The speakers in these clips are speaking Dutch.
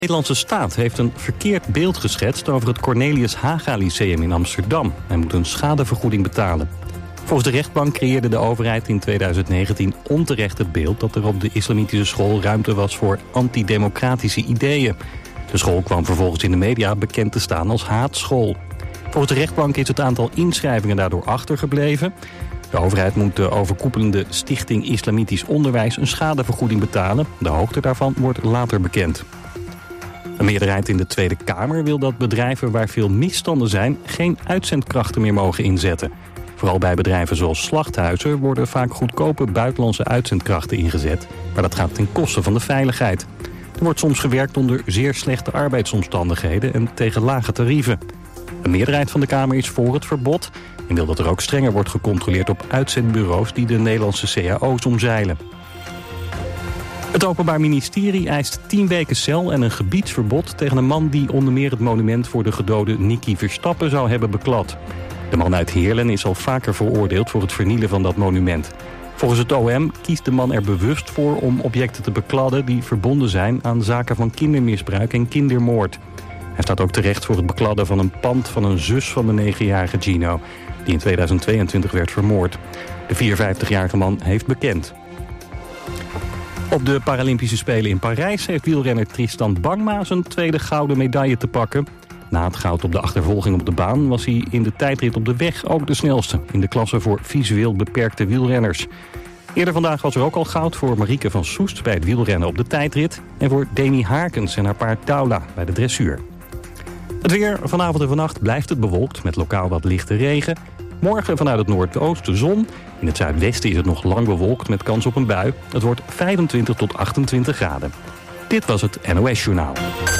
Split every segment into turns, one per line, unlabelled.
De Nederlandse staat heeft een verkeerd beeld geschetst over het Cornelius Haga Lyceum in Amsterdam. Hij moet een schadevergoeding betalen. Volgens de rechtbank creëerde de overheid in 2019 onterecht het beeld dat er op de islamitische school ruimte was voor antidemocratische ideeën. De school kwam vervolgens in de media bekend te staan als haatschool. Volgens de rechtbank is het aantal inschrijvingen daardoor achtergebleven. De overheid moet de overkoepelende Stichting Islamitisch Onderwijs een schadevergoeding betalen. De hoogte daarvan wordt later bekend. Een meerderheid in de Tweede Kamer wil dat bedrijven waar veel misstanden zijn geen uitzendkrachten meer mogen inzetten. Vooral bij bedrijven zoals slachthuizen worden vaak goedkope buitenlandse uitzendkrachten ingezet, maar dat gaat ten koste van de veiligheid. Er wordt soms gewerkt onder zeer slechte arbeidsomstandigheden en tegen lage tarieven. Een meerderheid van de Kamer is voor het verbod en wil dat er ook strenger wordt gecontroleerd op uitzendbureaus die de Nederlandse cao's omzeilen. Het Openbaar Ministerie eist 10 weken cel en een gebiedsverbod tegen een man die onder meer het monument voor de gedode Nicky Verstappen zou hebben beklad. De man uit Heerlen is al vaker veroordeeld voor het vernielen van dat monument. Volgens het OM kiest de man er bewust voor om objecten te bekladden die verbonden zijn aan zaken van kindermisbruik en kindermoord. Hij staat ook terecht voor het bekladden van een pand van een zus van de 9-jarige Gino, die in 2022 werd vermoord. De 54-jarige man heeft bekend. Op de Paralympische Spelen in Parijs heeft wielrenner Tristan Bangma zijn tweede gouden medaille te pakken. Na het goud op de achtervolging op de baan was hij in de tijdrit op de weg ook de snelste in de klasse voor visueel beperkte wielrenners. Eerder vandaag was er ook al goud voor Marieke van Soest bij het wielrennen op de tijdrit en voor Demi Harkens en haar paard Taula bij de dressuur. Het weer, vanavond en vannacht blijft het bewolkt met lokaal wat lichte regen. Morgen vanuit het noordoosten zon. In het zuidwesten is het nog lang bewolkt met kans op een bui. Het wordt 25 tot 28 graden. Dit was het NOS Journaal.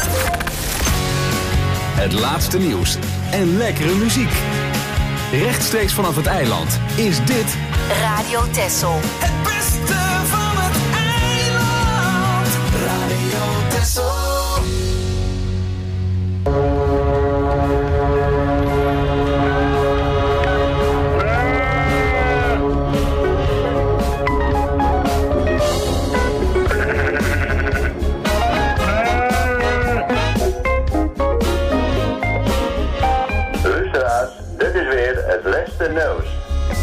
Het laatste nieuws en lekkere muziek. Rechtstreeks vanaf het eiland is dit
Radio Texel.
Het beste van het eiland. Radio Texel.
Nieuws.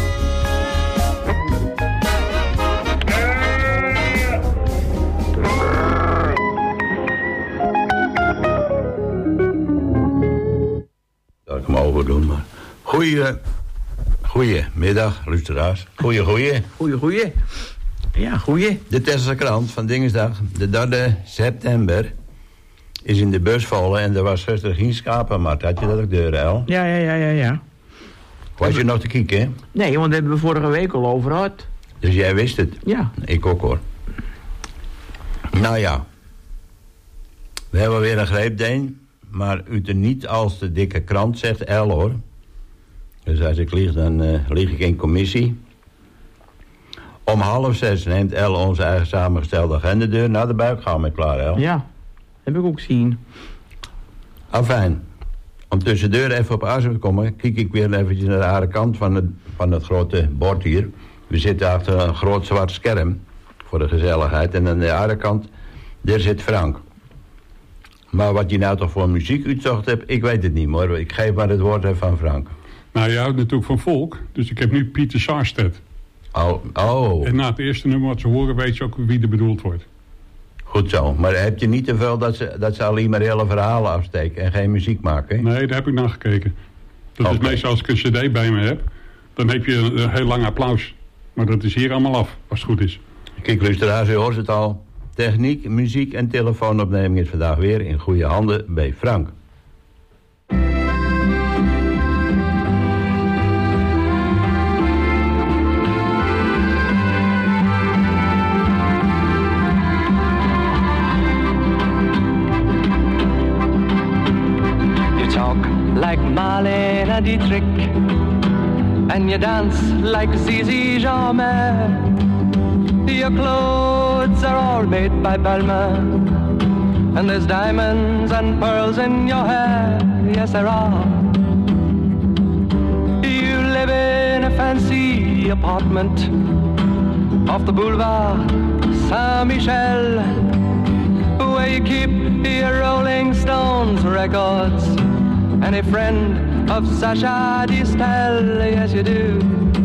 Dat ik hem overdoen, maar... Goedemiddag, luisteraars. Goeie.
Ja, goeie.
De Tesselse Krant van Dinsdag, de 3 september... is in de bus vallen en er was gisteren geen schapenmarkt. Had je dat ook deur, El?
Ja.
Was je nog te kijken, hè?
Nee, want dat hebben we vorige week al over gehad.
Dus jij wist het?
Ja.
Ik ook, hoor. Nou ja. We hebben weer een greepdeen. Maar u er niet als de dikke krant, zegt El, hoor. Dus als ik lieg, dan lieg ik in commissie. Om 5:30 neemt El onze eigen samengestelde agendadeur naar de buik. Gaan we klaar, El?
Ja, heb ik ook gezien.
Afijn. Om tussen de deur even op adem te komen... kijk ik weer eventjes naar de andere kant van het grote bord hier. We zitten achter een groot zwart scherm... voor de gezelligheid. En aan de andere kant, daar zit Frank. Maar wat je nou toch voor muziek uitzocht hebt... ik weet het niet, maar ik geef maar het woord even aan Frank.
Nou, je houdt natuurlijk van volk. Dus ik heb nu Pieter Sarstedt.
Oh.
En na het eerste nummer wat ze horen... weet je ook wie er bedoeld wordt.
Goed zo, maar heb je niet te veel dat ze alleen maar hele verhalen afsteken en geen muziek maken?
Nee, daar heb ik naar gekeken. Dat is meestal als ik een cd bij me heb, dan heb je een heel lang applaus. Maar dat is hier allemaal af, als het goed is.
Kijk, luisteraars, u hoort het al. Techniek, muziek en telefoonopneming is vandaag weer in goede handen bij Frank.
Like Marlene Dietrich, and you dance like Zizi Jamais. Your clothes are all made by Balmain, and there's diamonds and pearls in your hair. Yes, there are. You live in a fancy apartment off the boulevard Saint-Michel. where you keep your Rolling Stones records. And a friend of Sasha Distel, yes you do.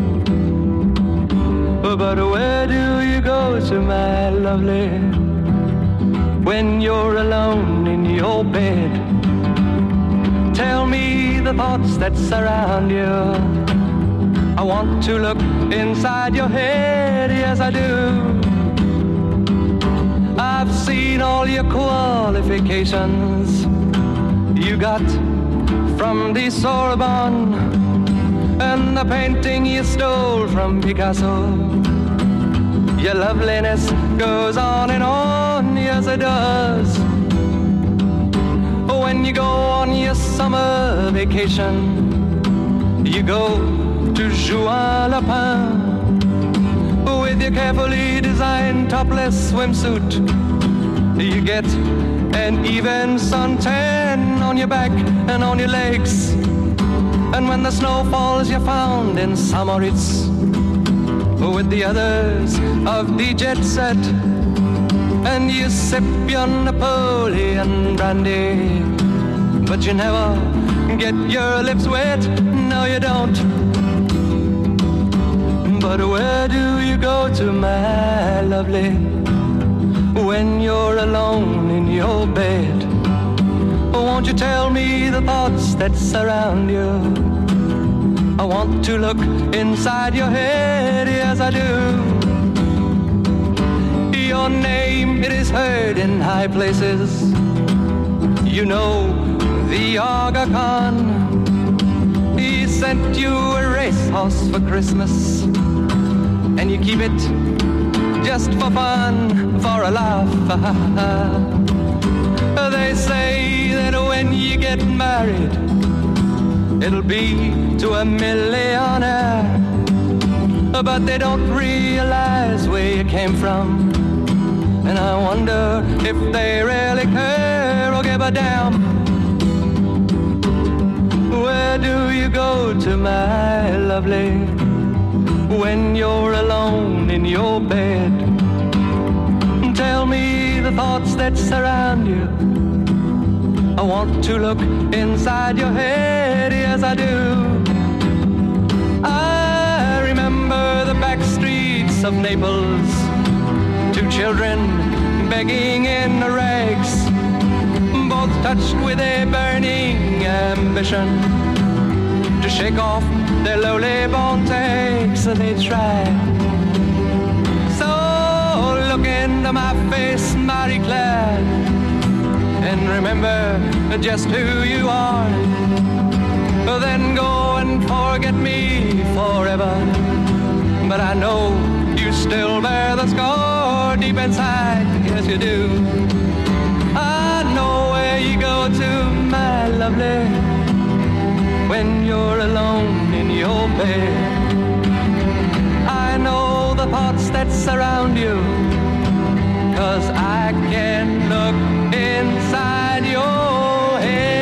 But where do you go to, my lovely, when you're alone in your bed? Tell me the thoughts that surround you. I want to look inside your head, yes I do. I've seen all your qualifications you got from the Sorbonne, and the painting you stole from Picasso. Your loveliness goes on and on, yes it does. When you go on your summer vacation, you go to Juan-le-Pin with your carefully designed topless swimsuit. You get an even suntan on your back and on your legs. And when the snow falls, you're found in Samoritz with the others of the jet set. And you sip your Napoleon brandy, but you never get your lips wet, no you don't. But where do you go to, my lovely, when you're alone in your bed? Won't you tell me the thoughts that surround you? I want to look inside your head, yes I do. Your name, it is heard in high places. You know the Aga Khan. He sent you a racehorse for Christmas, and you keep it just for fun, for a laugh. They say that when you get married, it'll be to a millionaire, but they don't realize where you came from. And I wonder if they really care or give a damn. Where do you go to, my lovely, when you're alone in your bed? Tell me the thoughts that surround you. I want to look inside your head, yes I do. I remember the back streets of Naples, two children begging in the rags, both touched with a burning ambition to shake off their lowly born takes. They try. So look into my face, Marie Claire, and remember just who you are. Then go and forget me forever. But I know you still bear the scar deep inside, yes you do. I know where you go to, my lovely, when you're alone in your bed. I know the thoughts that surround you, 'cause I can look inside your head.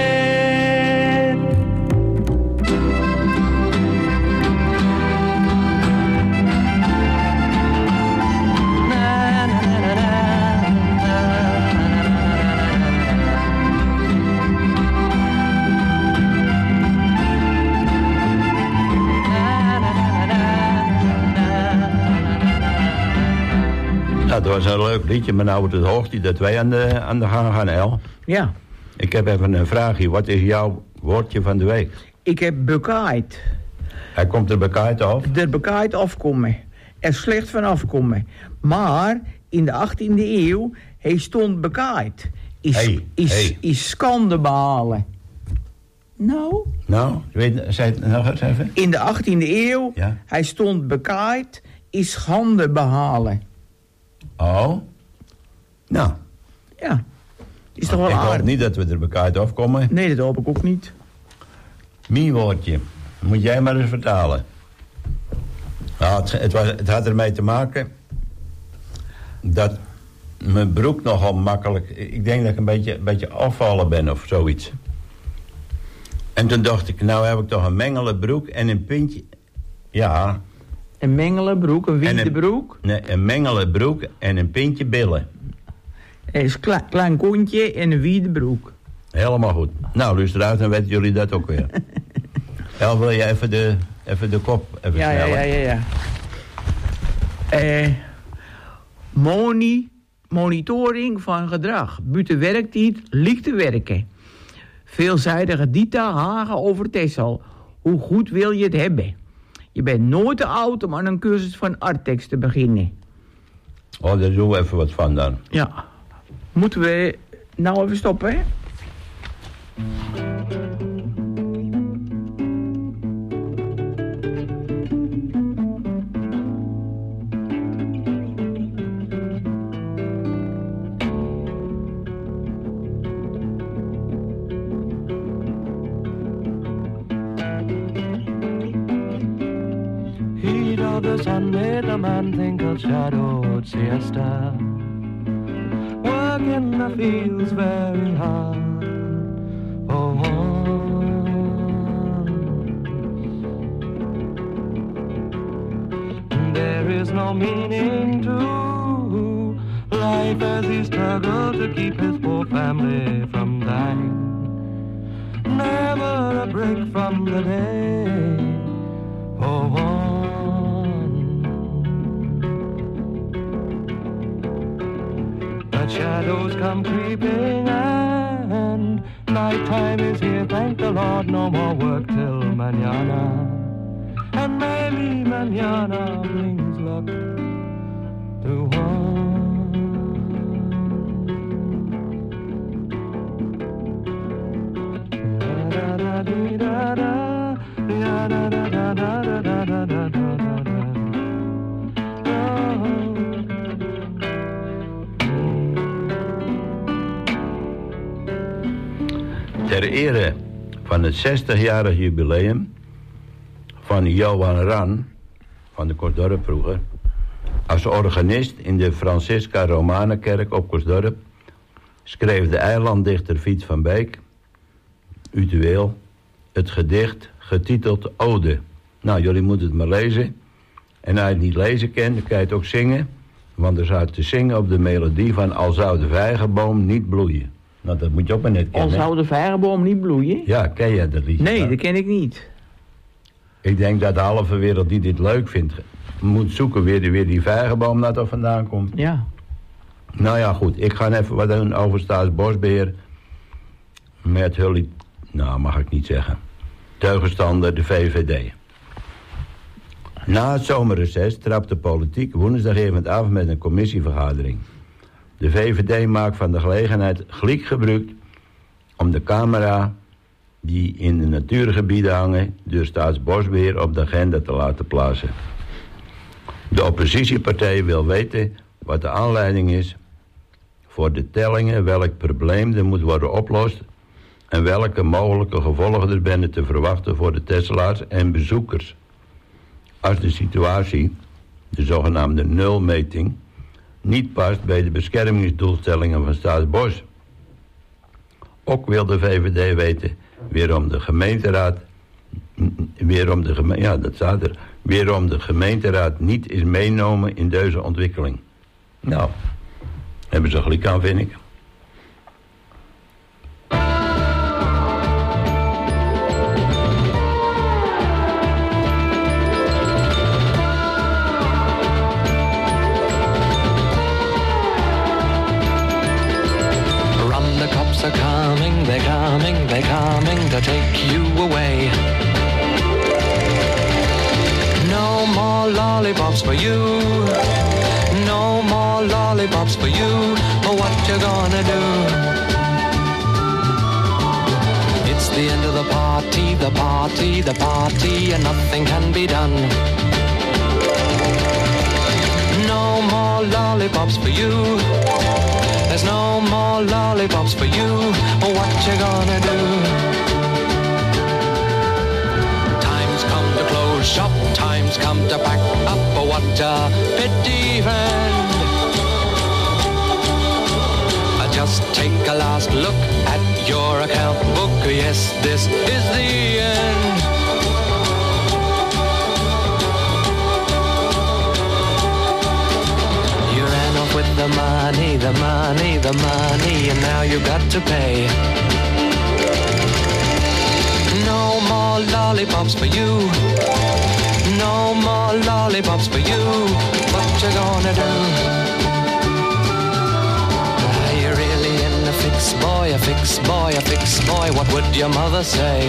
Dat was een leuk liedje, maar nou wordt het hoogte dat wij aan de gang gaan, El.
Ja.
Ik heb even een vraagje. Wat is jouw woordje van de week?
Ik heb bekaaid.
Hij komt er bekaaid af?
Er bekaaid afkomen. Er slecht van afkomen. Maar in de 18e eeuw, hij stond bekaaid. Is schande behalen. Nou?
Nou, zei het nog eens even?
In de 18e eeuw,
ja?
Hij stond bekaaid, is schande behalen.
Oh? Nou.
Ja. Is toch wel
ik
aardig?
hoop niet dat we er bekaaid afkomen.
Nee, dat hoop ik ook niet.
Mijn woordje. Moet jij maar eens vertalen. Nou, het had ermee te maken dat mijn broek nogal makkelijk... Ik denk dat ik een beetje afvallen ben of zoiets. En toen dacht ik, nou heb ik toch een mengele broek en een pintje... Ja.
Een mengele broek, een witte broek?
Nee, een mengele broek en een pintje billen.
Hij is klein kontje en een wiede broek.
Helemaal goed. Nou, luister uit, dan weten jullie dat ook weer. El, wil je even de kop even snellen?
Ja. Monitoring van gedrag. Buiten werktijd, liek te werken. Veelzijdige Dita Hagen over Texel. Hoe goed wil je het hebben? Je bent nooit te oud om aan een cursus van Artex te beginnen.
Oh, daar doen we even wat van dan.
Ja. Moeten we nou even stoppen, hè?
Heat of the sun made the man think of shadowed siesta. Work in the fields very hard for one. There is no meaning to life as he struggled to keep his poor family from dying. Never a break from the day for one. But shadows come creeping and nighttime is here, thank the Lord, no more work till mañana. And maybe mañana brings luck to one. Da da da da da da da da da da da da da da.
Ter ere van het 60-jarig jubileum van Johan Ran, van de Korsdorp vroeger, als organist in de Francisca Romanenkerk op Korsdorp, schreef de eilanddichter Fiets van Beek, Utueel, het gedicht getiteld Ode. Nou, jullie moeten het maar lezen. En als je het niet lezen kent, dan kan je het ook zingen. Want er staat te zingen op de melodie van Al zou de vijgenboom niet bloeien. Nou, dat moet je ook maar net kennen.
Al zou de vijgenboom niet bloeien?
Ja, ken jij dat liedje?
Nee, dat ken ik niet.
Ik denk dat de halve wereld die dit leuk vindt, moet zoeken weer die vijgenboom dat er vandaan komt.
Ja.
Nou ja, goed. Ik ga even wat doen over Staatsbosbeheer. Met hulp, nou mag ik niet zeggen, tegenstander de VVD. Na het zomerreces trapt de politiek woensdagavond af met een commissievergadering. De VVD maakt van de gelegenheid gelijk gebruik om de camera die in de natuurgebieden hangen door Staatsbosbeheer op de agenda te laten plaatsen. De oppositiepartij wil weten wat de aanleiding is voor de tellingen, welk probleem er moet worden opgelost en welke mogelijke gevolgen er binnen te verwachten voor de testelaars en bezoekers. Als de situatie, de zogenaamde nulmeting, niet past bij de beschermingsdoelstellingen van Staatsbos. Ook wil de VVD weten waarom de gemeenteraad niet is meegenomen in deze ontwikkeling. Nou, hebben ze gelijk aan, vind ik.
They're coming to take you away. No more lollipops for you. No more lollipops for you. What you gonna do? It's the end of the party, the party, the party, and nothing can be done. No more lollipops for you. There's no more lollipops for you. What you gonna do? Time's come to close shop. Time's come to pack up. What a pity, friend. Just take a last look at your account book. Yes, this is the end. You ran off with the money. money, the money, the money, and now you got to pay. No more lollipops for you. No more lollipops for you. What you gonna do? Are you really in a fix, boy, a fix, boy, a fix, boy? What would your mother say?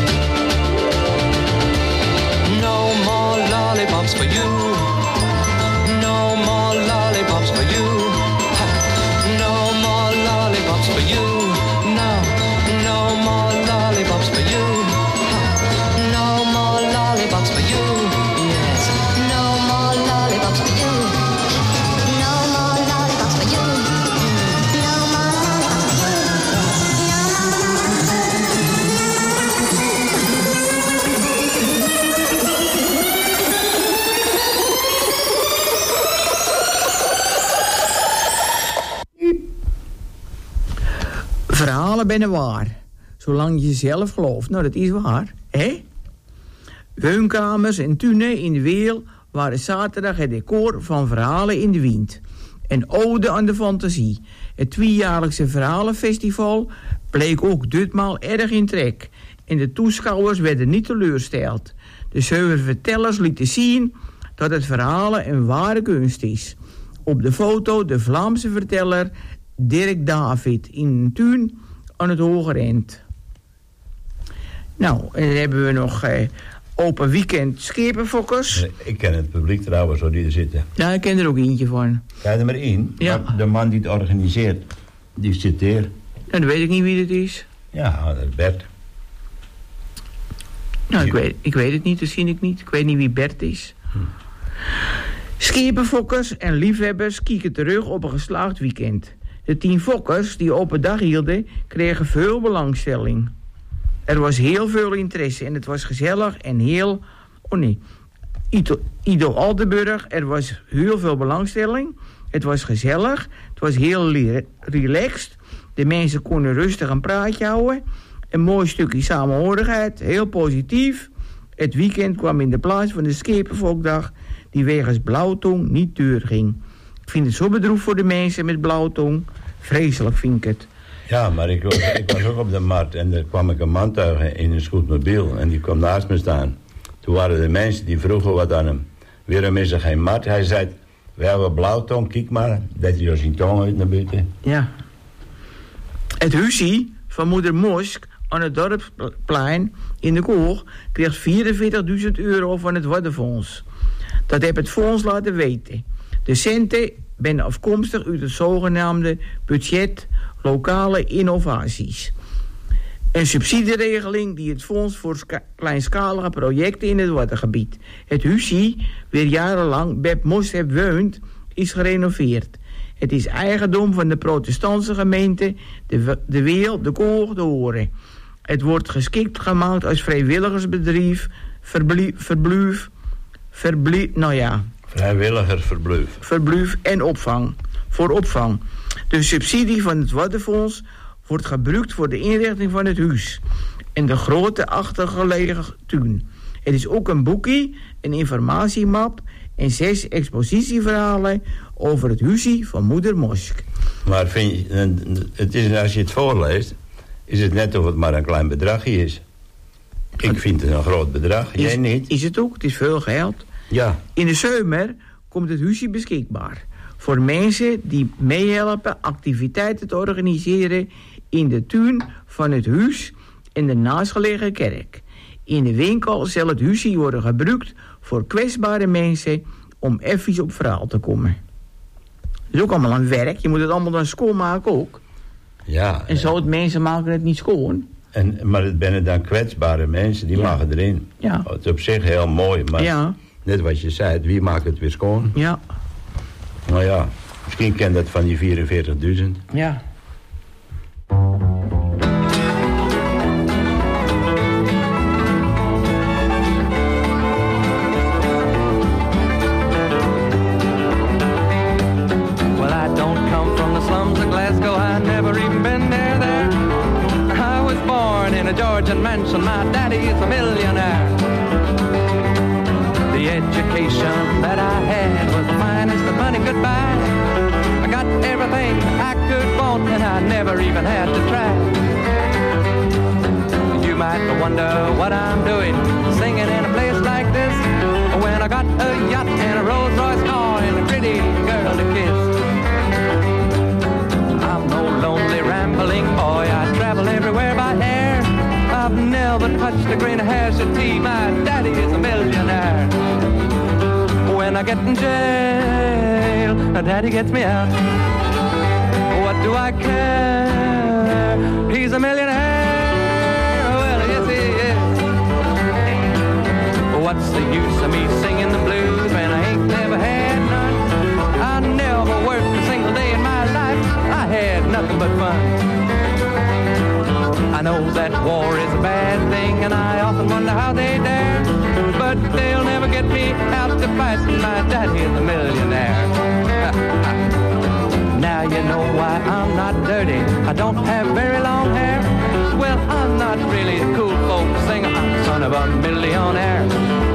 No more lollipops for you. No more lollipops for you. No more lollipops for you. No, no more lollipops for you. No more lollipops for you. Yes.
No more lollipops for you. No more lollipops for you. No more lollipops for
Verhalen ben waar. Zolang je zelf gelooft. Nou, dat is waar. Hè? Woonkamers en tuinen in de Weel waren zaterdag het decor van Verhalen in de Wind. Een ode aan de fantasie. Het tweejaarlijkse Verhalenfestival bleek ook ditmaal erg in trek. En de toeschouwers werden niet teleurgesteld. De 7 vertellers lieten zien dat het Verhalen een ware kunst is. Op de foto de Vlaamse verteller Dirk David in een tuin aan het Hogerend. Nou, en dan hebben we nog open weekend schepenfokkers.
Ik ken het publiek trouwens, zo die er zitten.
Ja, ik ken er ook eentje van.
Kijk er maar in.
Ja.
Maar de man die het organiseert, die zit hier.
En dan weet ik niet wie het is.
Ja, dat is Bert.
Nou, ik weet het niet, dat zie ik niet. Ik weet niet wie Bert is. Schepenfokkers en liefhebbers kieken terug op een geslaagd weekend. De 10 fokkers die open dag hielden, kregen veel belangstelling. Er was heel veel interesse en het was gezellig en heel... Oh nee, Ido Altenburg, er was heel veel belangstelling. Het was gezellig, het was heel relaxed. De mensen konden rustig een praatje houden. Een mooi stukje samenhorigheid, heel positief. Het weekend kwam in de plaats van de Schepenfokdag, die wegens blauwtong niet doorging. Ik vind het zo bedroefd voor de mensen met blauwtong. Vreselijk vind ik het.
Ja, maar ik was ook op de markt en daar kwam ik een man tegen in een scootmobiel. En die kwam naast me staan. Toen waren de mensen die vroegen wat aan hem. Waarom is er geen markt? Hij zei, we hebben blauwtong, kijk maar. Dat hij zijn tong uit naar buiten.
Ja. Het huisje van moeder Mosk aan het dorpsplein in de Koog kreeg €44.000 van het Waddenfonds. Dat heb het fonds laten weten. De centen ben afkomstig uit het zogenaamde budget lokale innovaties. Een subsidieregeling die het fonds voor kleinschalige projecten in het Waddengebied. Het huisje, waar jarenlang Beb Mos heeft woont, is gerenoveerd. Het is eigendom van de protestantse gemeente de Weel, de Koog, de Horen. Het wordt geschikt gemaakt als vrijwilligersbedrijf, verblijf en opvang. Voor opvang. De subsidie van het Waddenfonds wordt gebruikt voor de inrichting van het huis en de grote achtergelegen tuin. Het is ook een boekie, een informatiemap en 6 expositieverhalen over het huisje van moeder Mosk.
Maar vind je, het is, als je het voorleest, is het net of het maar een klein bedragje is. Ik vind het een groot bedrag, jij niet?
Is het ook, het is veel geld.
Ja.
In de zomer komt het huisje beschikbaar voor mensen die meehelpen activiteiten te organiseren in de tuin van het huis en de naastgelegen kerk. In de winkel zal het huisje worden gebruikt voor kwetsbare mensen om even op verhaal te komen. Dat is ook allemaal een werk, je moet het allemaal dan schoonmaken ook.
Ja.
En zo het mensen maken het niet schoon.
Maar het zijn dan kwetsbare mensen, die maken erin.
Ja.
Het is op zich heel mooi, maar net wat je zei, wie maakt het weer schoon?
Ja.
Nou ja, misschien kent dat van die 44.000.
Ja.
Georgian mansion, my daddy's a millionaire. The education that I had was the finest that money could buy. I got everything I could want, and I never even had to try. You might wonder what I'm doing, singing in a place like this, when I got a yacht and a Rolls Royce car and a pretty girl to kiss. I'm no lonely rambling boy, I travel everywhere by air. I've never touched a grain of hash or tea, my daddy is a millionaire. When I get in jail, daddy gets me out. What do I care? He's a millionaire. Well, yes he is. What's the use of me singing the blues when I ain't never had none? I never worked a single day in my life. I had nothing but fun. I know that war is a bad thing, and I often wonder how they dare. But they'll never get me out to fight. My daddy is a millionaire. Now you know why I'm not dirty. I don't have very long hair. Well, I'm not really a cool folk singer. I'm the son of a millionaire.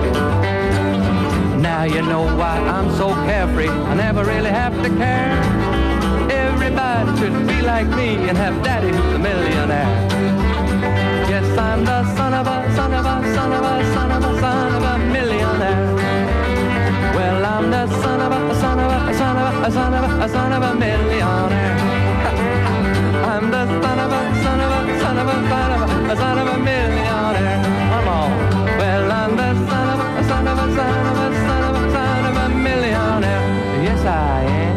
Now you know why I'm so carefree. I never really have to care. Everybody should be like me and have daddy who's a millionaire. Yes, I'm the son of a, son of a, son of a, son of a, son of a millionaire. Well, I'm the son of a, son of a, son of a, son of a, son of a millionaire. I'm the son of a, son of a, son of a, son of a, son of a millionaire. One more. Well, I'm the son of a, son of a, son of a, son of a, son of a millionaire. Yes, I am.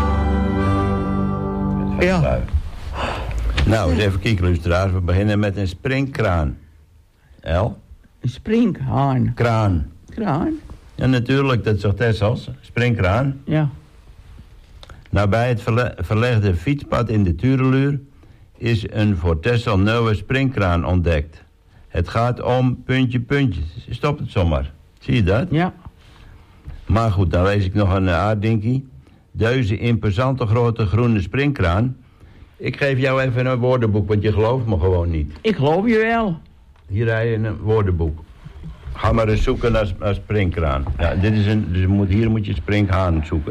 Ja.
Nou, eens even kijken, luisteraars. We beginnen met een springkraan. El?
Een springhaan.
Kraan.
Kraan?
Ja, natuurlijk, dat is toch Tessels? Springkraan.
Ja.
Nou, bij het verlegde fietspad in de Tureluur is een voor Tessel nieuwe springkraan ontdekt. Het gaat om puntje, puntje. Stop het zomaar. Zie je dat?
Ja.
Maar goed, dan lees ik nog een aarddinkie. Deze imposante grote groene springkraan. Ik geef jou even een woordenboek, want je gelooft me gewoon niet.
Ik geloof je wel.
Hier heb je een woordenboek. Ga maar eens zoeken naar springkraan. Ja, dit is dus hier moet je springhaan zoeken.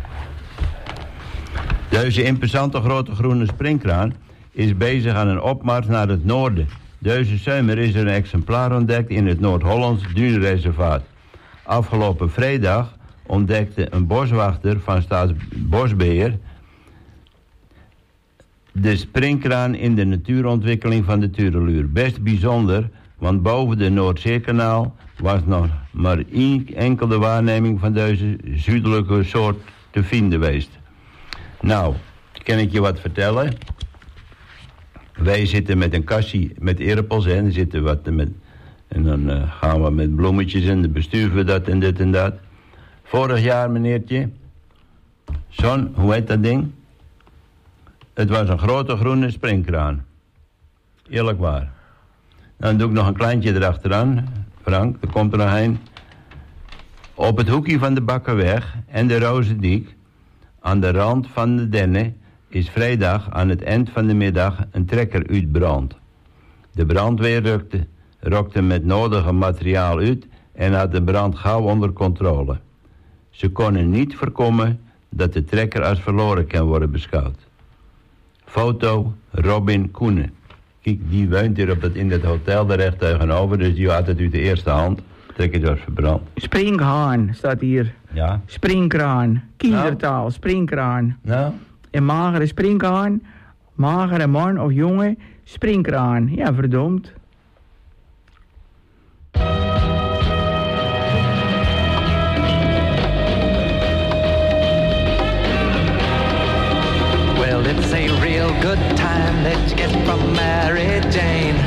Deze imposante grote groene springkraan is bezig aan een opmars naar het noorden. Deze zomer is er een exemplaar ontdekt in het Noord-Hollands Duinreservaat. Afgelopen vrijdag ontdekte een boswachter van Staatsbosbeheer de springkraan in de natuurontwikkeling van de Tureluur. Best bijzonder, want boven de Noordzeekanaal was nog maar één enkele waarneming van deze zuidelijke soort te vinden geweest. Nou, kan ik je wat vertellen? Wij zitten met een kassie met eerpels en dan zitten wat met, en dan gaan we met bloemetjes en dan besturen we dat en dit en dat. Vorig jaar, meneertje, hoe heet dat ding? Het was een grote groene springkraan. Eerlijk waar. Dan doe ik nog een kleintje erachteraan. Frank, er komt er nog een. Op het hoekje van de Bakkerweg en de Rozendiek, aan de rand van de Denne, is vrijdag aan het eind van de middag een trekker uitbrand. De brandweer rukte met nodige materiaal uit en had de brand gauw onder controle. Ze konden niet voorkomen dat de trekker als verloren kan worden beschouwd. Foto Robin Koenen. Kijk, die woont hier in dat hotel daar recht tegenover, dus die had het uit de eerste hand. Trekker was verbrand.
Springhaan staat hier.
Ja.
Springkraan. Kindertaal,
nou.
springkraan.
Nou?
En magere springhaan, magere man of jongen, springkraan. Ja, verdomd.
Well, it's a real good time that you get from Mary Jane.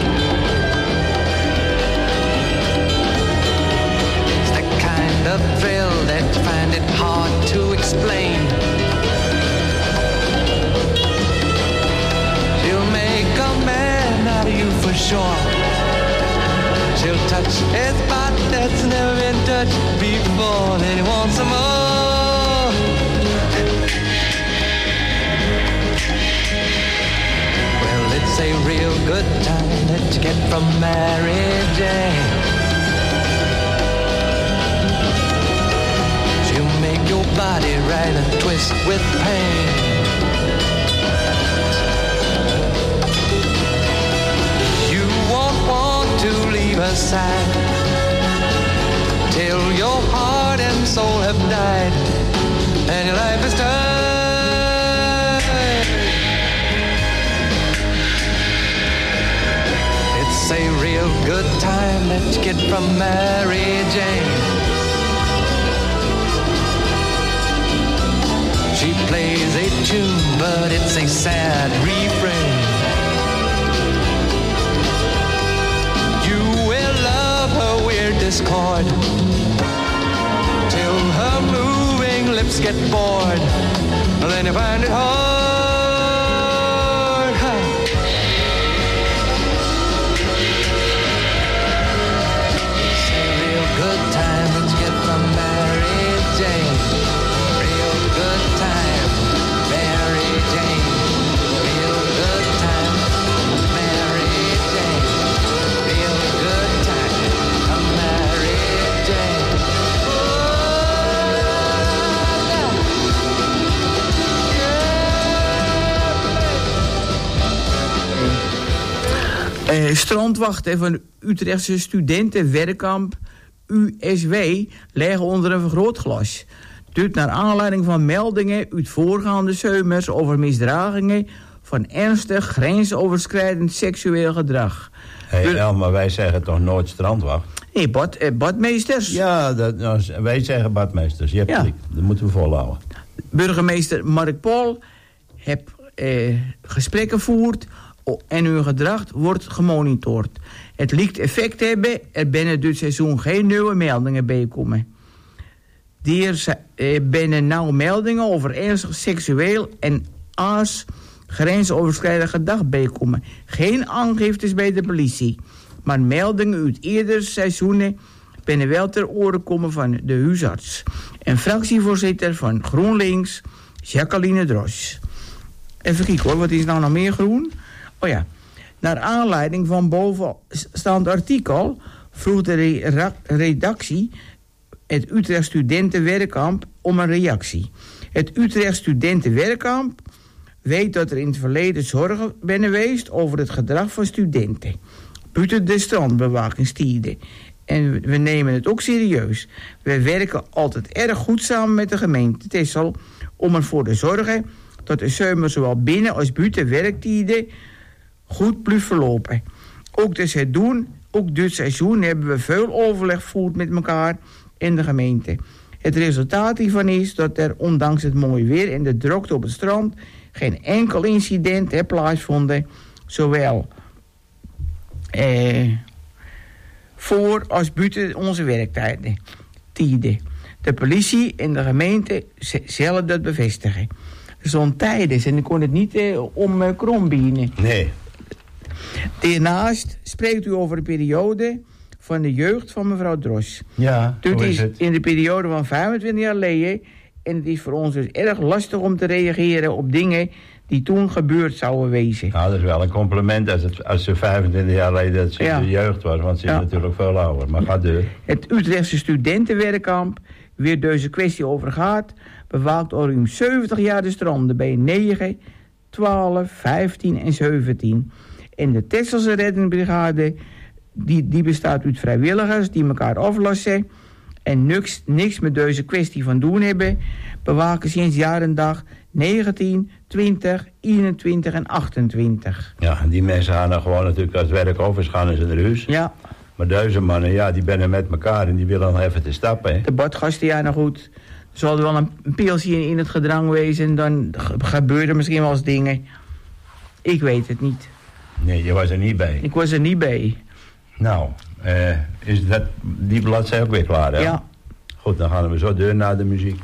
It's the kind of thrill that you find it hard to explain. She'll make a man out of you for sure. She'll touch his spot that's never been touched before. Then he wants some more. Well, it's a real good time that you get from Mary Jane. She'll make your body right and twist with pain. You won't want to leave her side till your heart and soul have died and your life is done. It's a real good time that you get from Mary Jane. She plays a tune, but it's a sad refrain. You will love her weird discord till her moving lips get bored. Then you find it hard. It's a real good time that you get from Mary Jane. Real good time, Mary Jane. Real good time, Mary Jane. Real good time, Mary Jane.
Strandwachten van de Utrechtse studentenwerkkamp USW leggen onder een vergrootglas. Dit naar aanleiding van meldingen uit voorgaande zomers over misdragingen van ernstig grensoverschrijdend seksueel gedrag.
Maar wij zeggen toch nooit strandwacht?
Nee, badmeesters.
Ja, wij zeggen badmeesters. Je hebt gelijk. Dat moeten we volhouden.
Burgemeester Mark Paul heeft gesprekken gevoerd en hun gedrag wordt gemonitord. Het lijkt effect te hebben. Er binnen dit seizoen geen nieuwe meldingen bijkomen. Er binnen nou meldingen over ernstig seksueel en grensoverschrijdend gedrag bijkomen. Geen aangiftes bij de politie. Maar meldingen uit eerdere seizoenen binnen wel ter oren komen van de huisarts. En fractievoorzitter van GroenLinks, Jacqueline Dros. Even kijken hoor, wat is nou nog meer groen? Oh ja, naar aanleiding van bovenstaand artikel vroeg de redactie het Utrecht Studentenwerkkamp om een reactie. Het Utrecht Studentenwerkkamp weet dat er in het verleden zorgen zijn geweest over het gedrag van studenten. Buiten de strandbewakingstijden. En we nemen het ook serieus. We werken altijd erg goed samen met de gemeente Texel om ervoor te zorgen dat de zomer zowel binnen als buiten werktijden goed blijft verlopen. Ook dit seizoen hebben we veel overleg gevoerd met elkaar in de gemeente. Het resultaat hiervan is dat er ondanks het mooie weer en de drukte op het strand geen enkel incident heeft plaatsgevonden, zowel voor als buiten onze werktijden. De politie en de gemeente zelf dat bevestigen. Zo'n tijdens en ik kon het niet om krombienen.
Nee.
Daarnaast spreekt u over de periode van de jeugd van mevrouw Dros.
Ja,
dit
is het.
In de periode van 25 jaar geleden. En het is voor ons dus erg lastig om te reageren op dingen die toen gebeurd zouden wezen.
Nou, dat is wel een compliment als ze 25 jaar geleden dat ze de jeugd was. Want ze is natuurlijk veel ouder. Maar ga door.
Het Utrechtse studentenwerkkamp, waar deze kwestie over gaat, bewaakt al ruim 70 jaar de stranden bij 9, 12, 15 en 17. En de Texelse reddingsbrigade, die bestaat uit vrijwilligers die elkaar aflossen en niks met deze kwestie van doen hebben, bewaken sinds jaar en dag 19, 20, 21 en 28.
Ja, en die mensen gaan dan gewoon natuurlijk als het werk overschaan in zijn huis.
Ja.
Maar deze mannen, die zijn met elkaar en die willen nog even te stappen. Hè?
De badgasten, ja, nou goed. Er zal er wel een pilsje in het gedrang wezen, dan gebeuren misschien wel eens dingen. Ik weet het niet.
Nee, je was er niet bij.
Ik was er niet bij.
Nou, is die bladzij ook weer klaar, hè?
Ja.
Goed, dan gaan we zo door naar de muziek.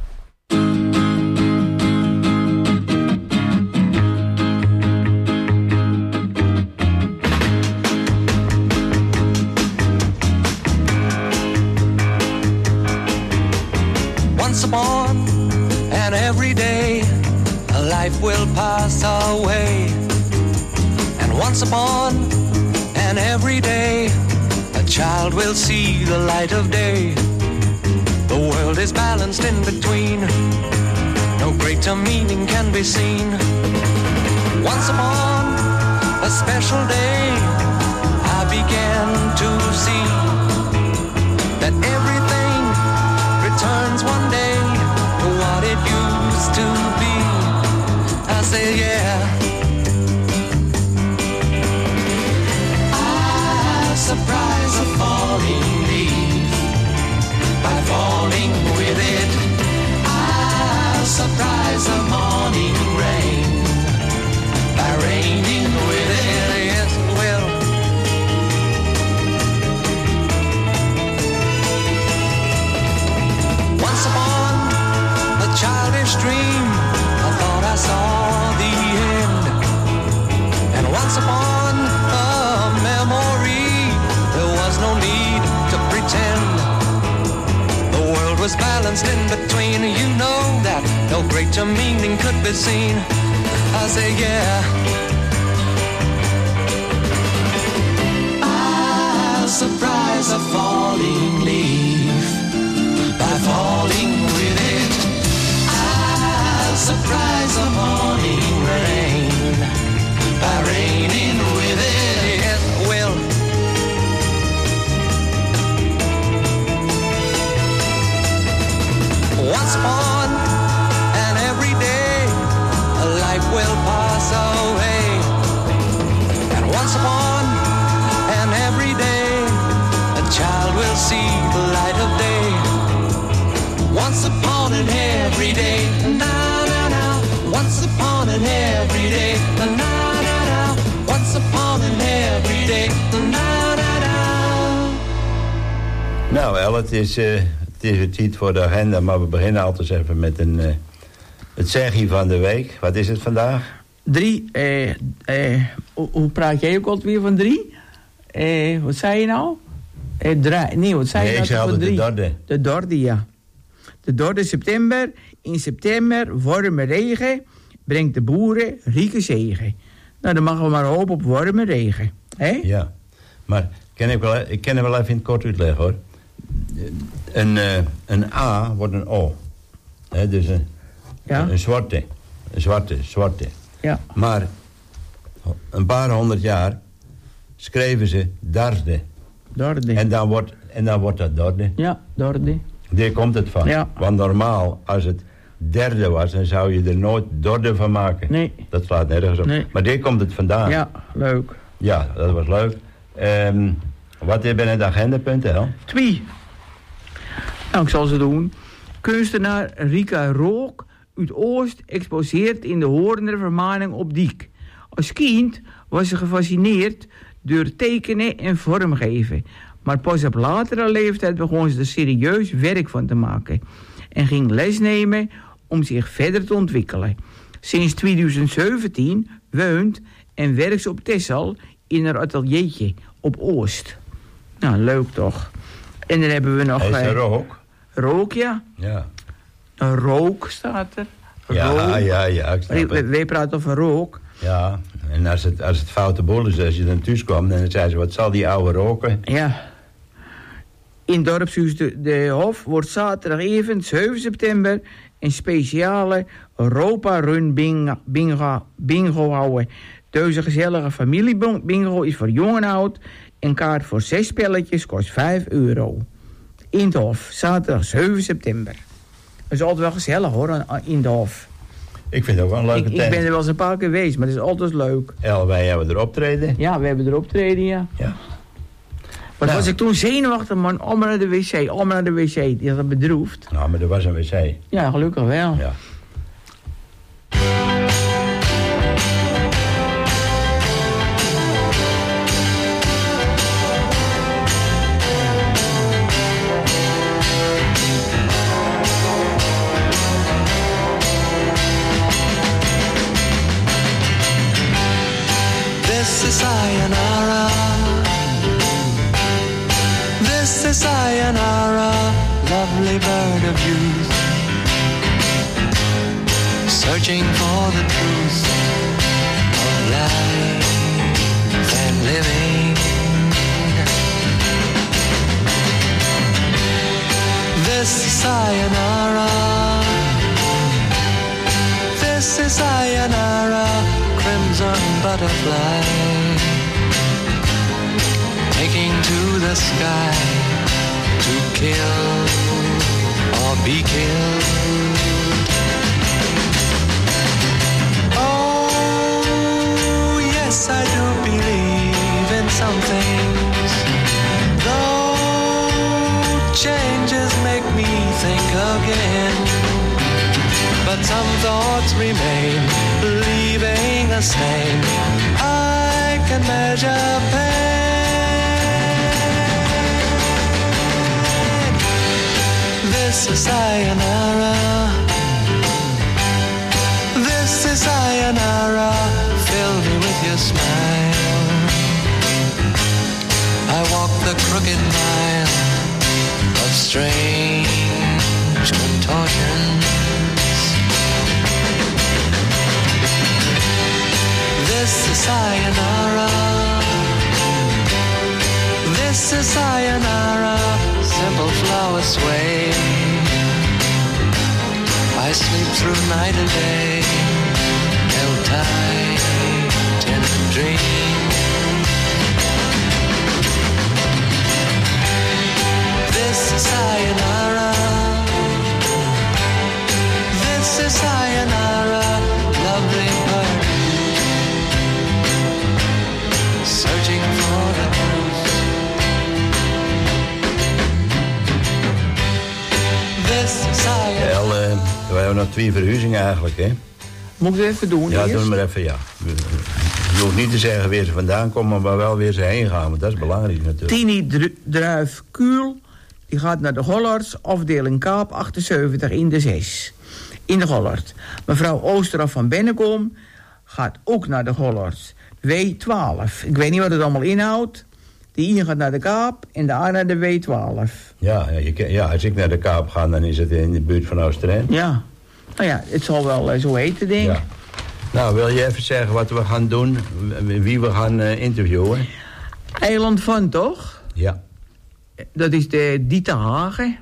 Once upon and every day, a life will pass away. And once upon and every day, a child will see the light of day. The world is balanced in between. No greater meaning can be seen. Once upon a special day, I began to see that everything returns one day to what it used to be. I say, yeah. I surprise a falling leaf by falling with it. I'll surprise a morning rain by raining with it. Yes, well. Once upon a childish dream, I thought I saw the end. And once upon a memory, there was no need to pretend. The world was balanced in between. You know that no greater meaning could be seen. I say, yeah. I'll surprise a falling leaf by falling with it. I'll surprise a morning rain by raining with it. Yes, well. Once upon and every day, a life will pass away. And once upon and every day, a child will see the light of day. Once upon and every day, na na na. Once upon and every day, na na na. Once upon and every day, na na na.
Nou, El, het is weer tijd voor de agenda, maar we beginnen altijd even met het zegje van de week. Wat is het vandaag?
3. Hoe praat jij ook altijd weer van 3? Wat zei je nou? Nee, wat zei je nou?
Ik zei altijd de derde.
De derde, ja. De 3 september. In september, warme regen, brengt de boeren rieke zegen. Nou, dan mogen we maar hopen op warme regen. Hè?
Ja, maar ik kan hem wel even in het kort uitleggen, hoor. Een A wordt een O. He, dus een zwarte. Een zwarte.
Ja.
Maar een paar 100 jaar schreven ze derde.
Dorde.
En dan wordt dat dorde.
Ja, dorde.
Daar komt het van.
Ja.
Want normaal, als het derde was, dan zou je er nooit dorde van maken.
Nee.
Dat slaat nergens op.
Nee.
Maar daar komt het vandaan.
Ja, leuk.
Ja, dat was leuk. Wat zijn het agendapunten, hè?
2. Nou, ik zal ze doen. Kunstenaar Rika Rook uit Oost exposeert in de Hoorner Vermaning op Diek. Als kind was ze gefascineerd door tekenen en vormgeven. Maar pas op latere leeftijd begon ze er serieus werk van te maken. En ging les nemen om zich verder te ontwikkelen. Sinds 2017 woont en werkt ze op Texel in haar ateliertje op Oost. Nou, leuk toch. En dan hebben we nog...
Is er rook?
Rook, ja.
Ja.
Een rook staat er.
Ja, ik snap het.
Wij praten over rook.
Ja, en als het foute boel is, als je dan thuis kwam, dan zei ze, wat zal die oude roken?
Ja. In dorpshuis de Hof wordt zaterdagavond 7 september een speciale Europa-run bingo houden. Deze gezellige familiebingo is voor jong en oud. Een kaart voor 6 spelletjes kost €5. In de Hof, zaterdag 7 september. Dat is altijd wel gezellig hoor, in de Hof.
Ik vind het ook wel een leuke
Ik ben er wel eens een paar keer geweest, maar het is altijd leuk.
El, wij hebben er optreden.
Ja, we hebben er optreden, ja.
Ja.
Wat was ik toen zenuwachtig, man. Allemaal naar de wc. Die had het bedroefd.
Nou, maar er was een wc.
Ja, gelukkig wel.
Ja.
This is sayonara. This is sayonara, lovely bird of youth, searching for the truth of life and living. This is sayonara. butterfly, taking to the sky to kill or be killed. Oh, yes, I do believe in some things, though changes make me think again. But some thoughts remain, leaving a stain. I can measure pain. This is sayonara. This is sayonara. Fill me with your smile. I walk the crooked mile of strange contortions. This is sayonara. This is sayonara. Simple flower sway. I sleep through night and day, held tight in a dream. This is sayonara. This is sayonara. Lovely bird, searching for the truth. This is sayonara.
We hebben nog 2 verhuizingen eigenlijk, hè?
Moet ik het even doen?
Ja,
eerst?
doe maar even, ja. Je hoeft niet te zeggen waar ze vandaan komen, maar wel weer ze heen gaan. Want dat is belangrijk natuurlijk.
Tini Druif-Kuhl, die gaat naar de Gollards, afdeling Kaap 78 in de 6. In de Gollard. Mevrouw Oosteraf van Bennekom gaat ook naar de Gollards. W12. Ik weet niet wat het allemaal inhoudt. De een gaat naar de Kaap en de A naar de W12.
Ja, als ik naar de Kaap ga, dan is het in de buurt van Oosterend.
Ja. Nou ja, het zal wel zo heten, denk ik.
Ja. Nou, wil je even zeggen wat we gaan doen? Wie we gaan interviewen?
Eiland van, toch?
Ja.
Dat is de Dieter Hagen.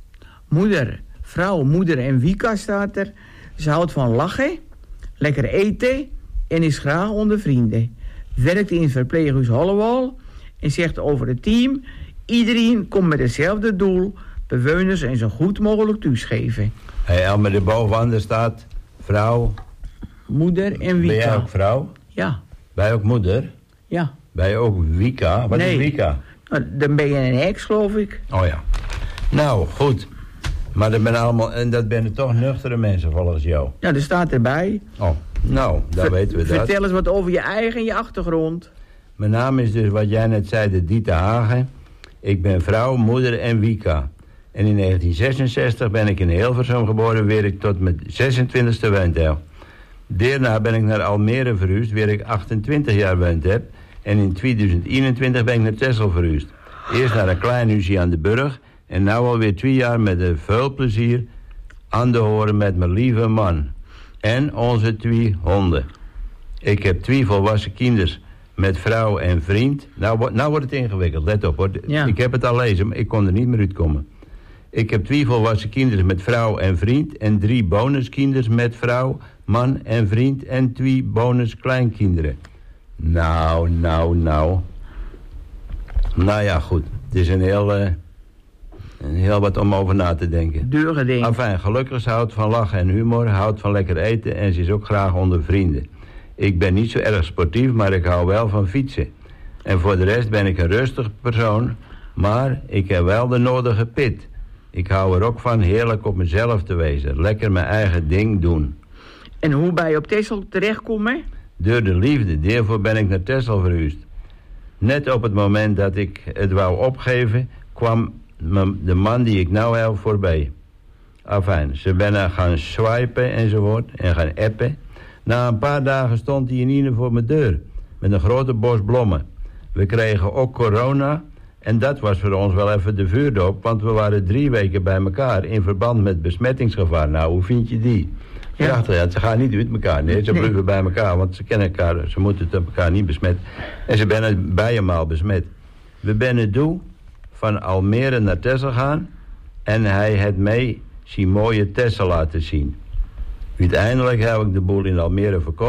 Vrouw, moeder en Wieka staat er. Ze houdt van lachen, lekker eten en is graag onder vrienden. Werkt in het verpleeghuis Hollewal en zegt over het team: iedereen komt met hetzelfde doel, bewoners en zo goed mogelijk thuisgeven.
En met de bovenaan staat vrouw,
moeder en Wieka.
Ben jij ook vrouw?
Ja.
Ben je ook moeder?
Ja.
Ben je ook Wieka? Wat is Wieka?
Nou, dan ben je een heks, geloof ik.
Oh ja. Nou, goed. Maar dat ben toch nuchtere mensen volgens jou?
Ja, dat staat erbij.
Oh, nou, dan weten we dat.
Vertel eens wat over je eigen en je achtergrond.
Mijn naam is dus, wat jij net zei, de Dieter Hagen. Ik ben vrouw, moeder en Wieka. En in 1966 ben ik in Hilversum geboren, waar ik tot mijn 26e woond heb. Daarna ben ik naar Almere verhuisd, waar ik 28 jaar woond heb. En in 2021 ben ik naar Texel verhuisd. Eerst naar een klein huisje aan de Burg. En nu alweer 2 jaar met veel plezier aan de horen met mijn lieve man. En onze 2 honden. Ik heb 2 volwassen kinderen met vrouw en vriend. Nou wordt het ingewikkeld, let op hoor. Ja. Ik heb het al lezen, maar ik kon er niet meer uitkomen. Ik heb 2 volwassen kinderen met vrouw en vriend. En 3 bonuskinderen met vrouw, man en vriend. En 2 bonuskleinkinderen. Nou. Nou ja, goed. Het is een heel wat om over na te denken.
Dure ding.
Enfin, gelukkig ze houdt van lachen en humor, houdt van lekker eten en ze is ook graag onder vrienden. Ik ben niet zo erg sportief, maar ik hou wel van fietsen. En voor de rest ben ik een rustig persoon, maar ik heb wel de nodige pit. Ik hou er ook van heerlijk op mezelf te wezen. Lekker mijn eigen ding doen.
En hoe ben je op Texel terechtkomen?
Door de liefde, daarvoor ben ik naar Texel verhuisd. Net op het moment dat ik het wou opgeven, kwam de man die ik nou heb voorbij. Enfin, ze ben gaan swipen enzovoort en gaan appen. Na een paar dagen stond hij in ieder voor mijn deur. Met een grote bos bloemen. We kregen ook corona. En dat was voor ons wel even de vuurdoop. Want we waren 3 weken bij elkaar in verband met besmettingsgevaar. Nou, hoe vind je die? Ja. Ze gaan niet uit elkaar. Nee, ze blijven bij elkaar. Want ze kennen elkaar. Ze moeten het elkaar niet besmetten. En ze zijn bijemaal besmet. We zijn toe van Almere naar Texel gaan. En hij heeft mij zijn mooie Texel laten zien. Uiteindelijk heb ik de boel in Almere verkocht.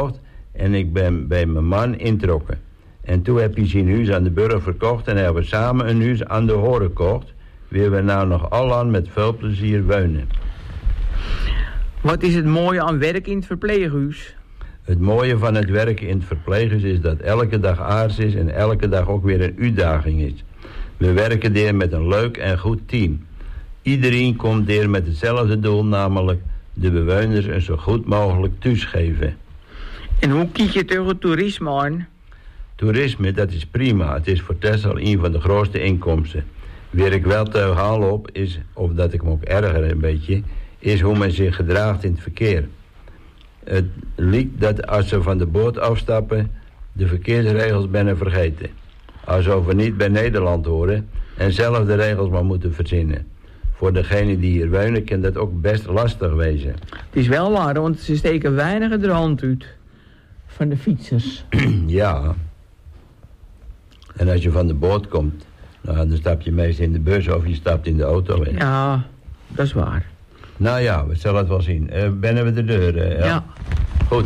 en ik ben bij mijn man introkken. En toen heb hij zijn huis aan de burg verkocht en hebben we samen een huis aan de Horen gekocht, waar we nou nog allang met veel plezier wonen.
Wat is het mooie aan werk in het verpleeghuis?
Het mooie van het werken in het verpleeghuis is dat elke dag aards is en elke dag ook weer een uitdaging is. We werken daar met een leuk en goed team. Iedereen komt daar met hetzelfde doel, namelijk de bewoners een zo goed mogelijk thuis geven.
En hoe kijk je tegen toerisme aan?
Toerisme, dat is prima. Het is voor Texel een van de grootste inkomsten. Waar ik wel tegenhaal op is, of dat ik me ook erger een beetje, is hoe men zich gedraagt in het verkeer. Het lijkt dat als ze van de boot afstappen, de verkeersregels bijna vergeten. Alsof we niet bij Nederland horen en zelf de regels maar moeten verzinnen. Voor degenen die hier wonen kan dat ook best lastig wezen.
Het is wel waar, want ze steken weinig de hand uit van de fietsers.
Ja. En als je van de boot komt, nou, dan stap je meestal in de bus of je stapt in de auto in.
Ja, dat is waar.
Nou ja, we zullen het wel zien. Binnen we de deur? Ja.
Ja.
Goed.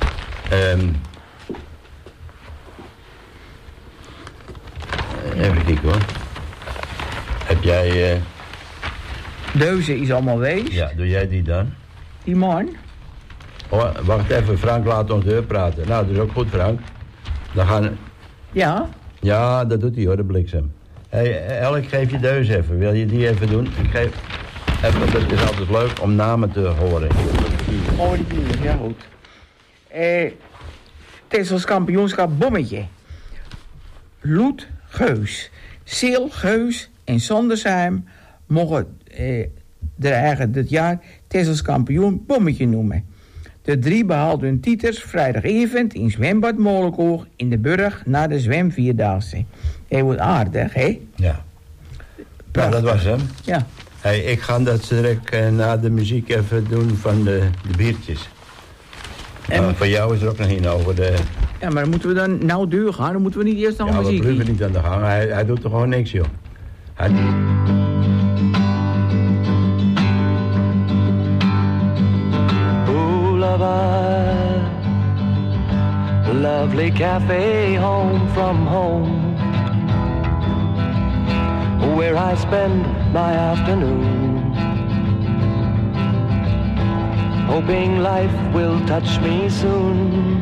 Even kijken hoor. Heb jij...
Deuze is allemaal wees.
Ja, doe jij die dan?
Die man?
Oh, wacht even, Frank laat ons deur praten. Nou, dat is ook goed, Frank. Dan gaan...
Ja?
Ja, dat doet hij hoor, de bliksem. Hey, Elk, geef je deus even. Wil je die even doen? Ik geef... Even, het is altijd leuk om namen te horen.
Oh, die kiezers, ja goed. Texels kampioenschap Bommetje. Loet Geus, Sil Geus en Sandersheim mogen er eigenlijk dit jaar Texels kampioen Bommetje noemen. De 3 behaalden hun titels vrijdagavond in zwembad Molenkoog in de Burg na de zwemvierdaagse. Hij wordt aardig, hè?
Ja. Nou, dat was hem.
Ja.
Hey, ik ga dat direct na de muziek even doen van de biertjes. En voor jou is er ook nog een over de...
Ja, maar moeten we dan nou deur gaan? Dan moeten we niet eerst naar muziek?
Ja, we blijven niet aan de gang. Hij doet er gewoon niks, joh.
Boulevard, lovely cafe, home from home, where I spend my afternoon, hoping life will touch me soon.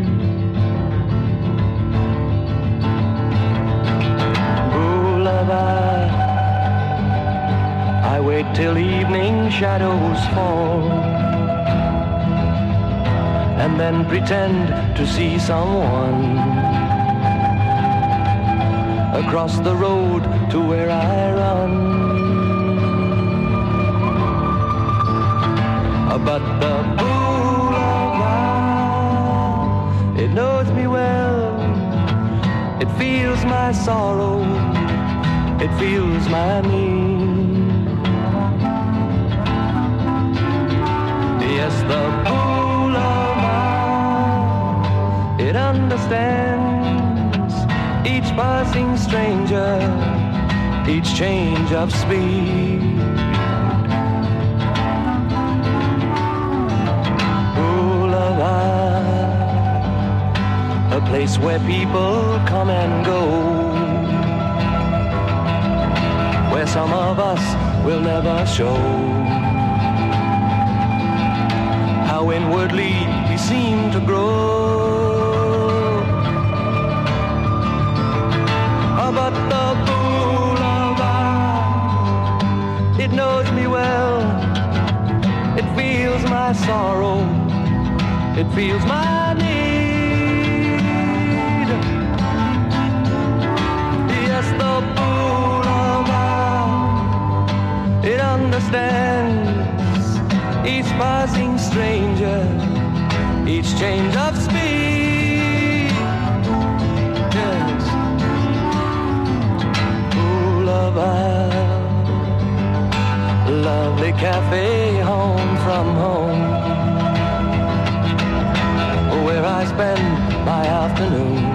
Boulevard, I wait till evening shadows fall, and then pretend to see someone across the road to where I run. But the boulevard, it knows me well. It feels my sorrow, it feels my need. Yes, the boulevard, it understands each passing stranger, each change of speed. A place where people come and go, where some of us will never show how inwardly we seem to grow. But the boulevard, it knows me well. It feels my sorrow, it feels my need. The boulevard, it understands each passing stranger, each change of speed. Yes, boulevard, lovely cafe, home from home, where I spend my afternoon,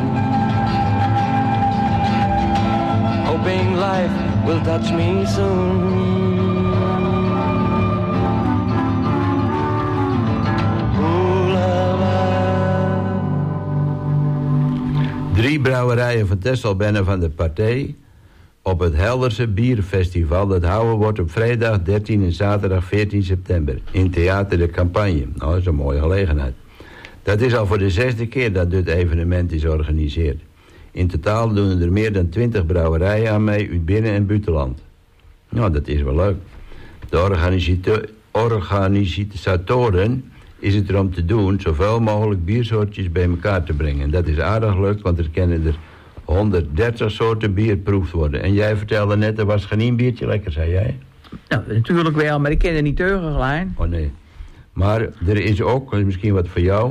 hoping life will touch me soon. Boulevard.
bierbrouwerijen van Texel bennen van de partij op het Helderse Bierfestival. Dat houden wordt op vrijdag 13 en zaterdag 14 september in Theater de Campagne. Nou, dat is een mooie gelegenheid. Dat is al voor de 6e keer dat dit evenement is georganiseerd. In totaal doen er meer dan 20 brouwerijen aan mee uit binnen- en buitenland. Nou, dat is wel leuk. De organisatoren is het er om te doen zoveel mogelijk biersoortjes bij elkaar te brengen. En dat is aardig leuk, want er kunnen er 130 soorten bier proefd worden. En jij vertelde net, er was geen biertje lekker, zei jij?
Nou, natuurlijk wel, maar ik ken er niet teugen, Glijn.
Oh nee. Maar er is ook, misschien wat voor jou,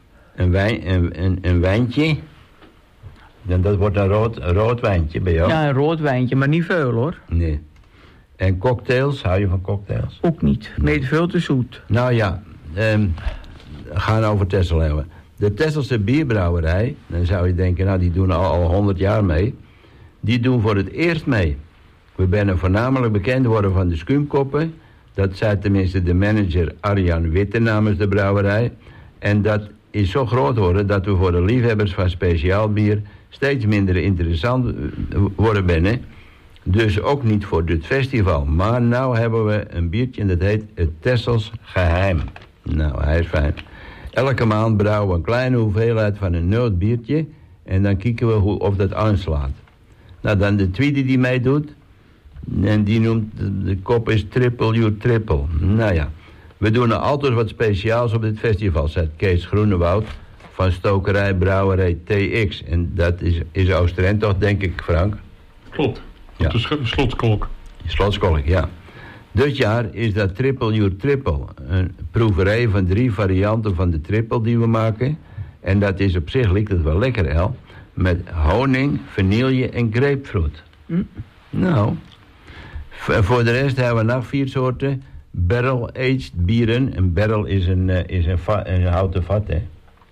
een wijntje. En dat wordt een rood wijntje bij jou.
Ja, een rood wijntje, maar niet veel hoor.
Nee. En cocktails, hou je van cocktails?
Ook niet, nee, veel te zoet.
Nou ja, we gaan over Texel hebben. De Texelse bierbrouwerij, dan zou je denken, nou die doen al 100 jaar mee. Die doen voor het eerst mee. We zijn voornamelijk bekend worden van de skuumkoppen. Dat zei tenminste de manager Arjan Witte namens de brouwerij. En dat is zo groot worden dat we voor de liefhebbers van speciaal bier steeds minder interessant worden binnen. Dus ook niet voor dit festival. Maar nou hebben we een biertje en dat heet het Texels Geheim. Nou, hij is fijn. Elke maand brouwen we een kleine hoeveelheid van een noot biertje. En dan kijken we of dat aanslaat. Nou, dan de tweede die meedoet. En die noemt, de kop is Triple. Nou ja, we doen er altijd wat speciaals op dit festival. Zegt Kees Groenewoud van stokerij Brouwerij TX. En dat is Oost-Drenthe toch, denk ik, Frank?
Klopt.
Ja.
De Slotskolk.
Slotskolk, ja. Dit jaar is dat Triple. Een proeverij van 3 varianten van de triple die we maken. En dat is op zich, lijkt het wel lekker, El. Met honing, vanille en grapefruit. Nou, voor de rest hebben we nog 4 soorten barrel-aged bieren. Een barrel is een houten vat, hè?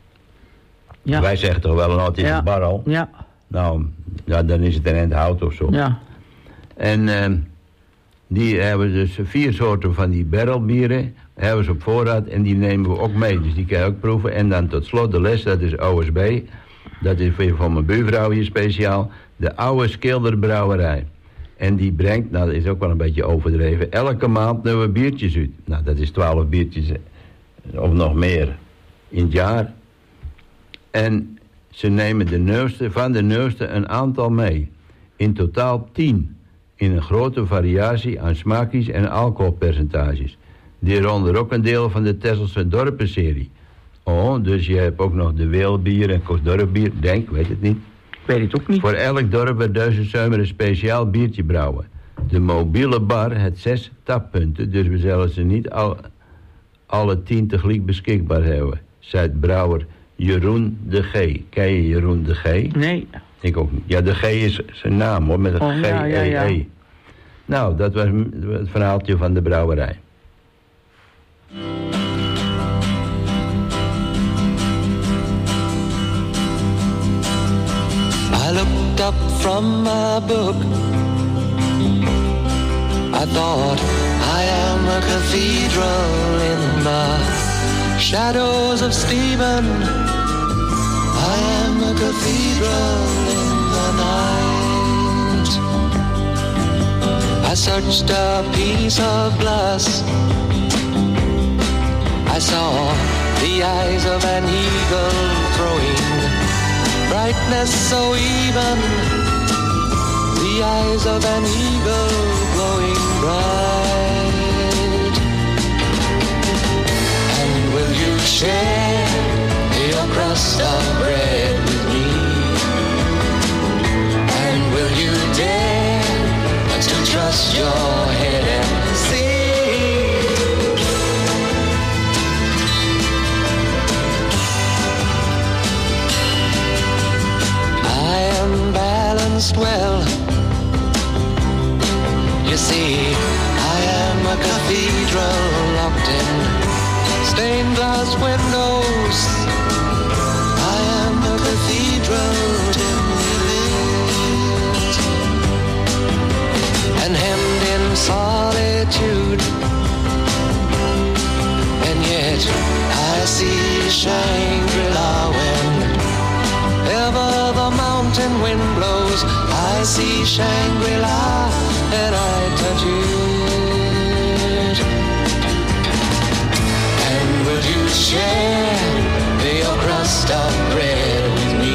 Ja. Wij zeggen toch wel het is een barrel.
Ja.
Nou, ja, dan is het een end hout of zo.
Ja.
En die hebben dus 4 soorten van die barrelbieren. Hebben ze op voorraad en die nemen we ook mee. Dus die kan je ook proeven. En dan tot slot de les, dat is OSB. Dat is weer van mijn buurvrouw hier speciaal. De Oude Schilderbrouwerij. En die brengt, nou dat is ook wel een beetje overdreven, elke maand nieuwe biertjes uit. Nou, dat is 12 biertjes of nog meer in het jaar. En ze nemen van de nieuwste een aantal mee. In totaal 10. In een grote variatie aan smaakjes en alcoholpercentages. Die ronden ook een deel van de Texelse dorpenserie. Oh, dus je hebt ook nog de Weelbier en Koosdorpbier. Denk, weet het niet.
Weet het ook niet.
Voor elk dorp werd deze zomer een speciaal biertje brouwen. De mobiele bar heeft 6 tappunten, dus we zullen ze niet alle 10 tegelijk beschikbaar hebben, zei brouwer Jeroen de G. Ken je Jeroen de G?
Nee.
Ik ook niet. Ja, de G is zijn naam hoor, met een G-E-E. Ja. Nou, dat was het verhaaltje van de brouwerij.
I looked up from my book. I thought I am a cathedral in the shadows of Stephen. I am a cathedral in the night. I searched a piece of glass. I saw the eyes of an eagle throwing brightness so even, the eyes of an eagle glowing bright. And will you share your crust of bread with me? And will you dare to trust your head and see? Well, you see, I am a cathedral locked in stained glass windows. I am a cathedral dimly lit and hemmed in solitude, and yet I see Shangri-La whenever the mountains I see Shangri-La and I touch it. And will you share your crust of bread with me?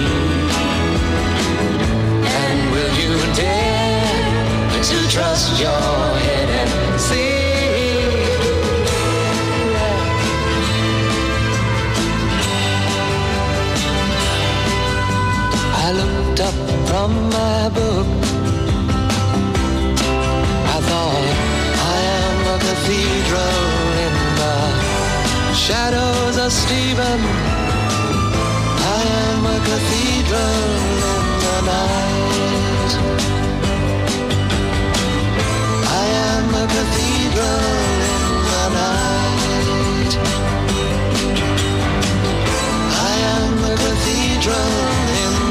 And will you dare to trust your head and see? I looked up from my book. I thought, I am a cathedral in the shadows of Stephen. I am a cathedral in the night. I am a cathedral in the night. I am a cathedral in the night.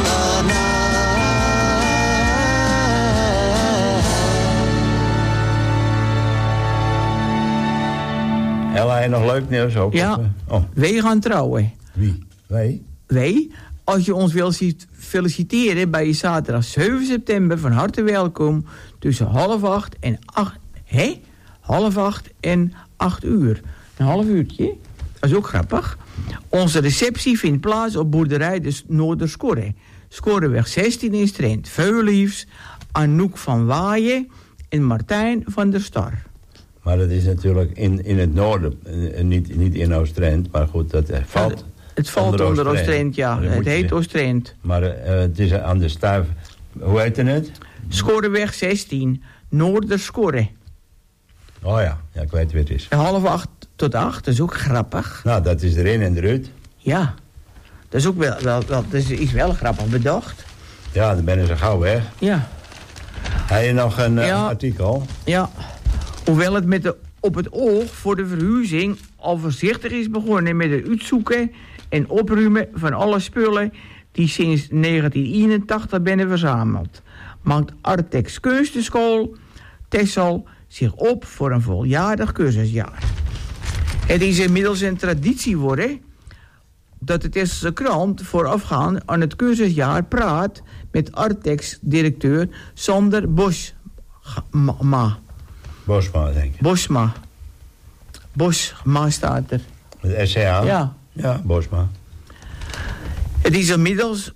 Ella, heb je nog leuk nieuws ook?
Ja,
Oh.
wij gaan trouwen.
Wie? Wij?
Wij, als je ons wil feliciteren bij je zaterdag 7 september, van harte welkom tussen 7:30 en 8. Hé? 7:30 en 8 uur. Een half uurtje. Dat is ook grappig. Onze receptie vindt plaats op boerderij de Noorderskorre. Skorreweg 16 in Strand. Veel liefs, Anouk van Waaien en Martijn van der Star.
Maar dat is natuurlijk in het noorden, niet in Oostrand, maar goed, dat valt...
Het valt onder Oostrand, ja. Het heet Oostrand.
Maar het is aan de stuif... Hoe heet het?
Skorreweg 16, Noorderskorre.
Oh ja, ik weet wie het is.
7:30 tot 8, dat is ook grappig.
Nou, dat is erin en eruit.
Ja, dat is ook dat is wel grappig bedacht.
Ja, dan ben ze gauw weg.
Ja.
Heb je nog een artikel?
Ja. Hoewel het op het oog voor de verhuizing al voorzichtig is begonnen met het uitzoeken en opruimen van alle spullen die sinds 1981 zijn verzameld, maakt Artex Kunstenschool Texel zich op voor een voljarig cursusjaar. Het is inmiddels een traditie geworden dat de Tesselse krant voorafgaand aan het cursusjaar praat met Artex-directeur Sander Bosma, denk ik. Bosma staat er.
Met SCA?
Ja.
Ja, Bosma.
Het is inmiddels...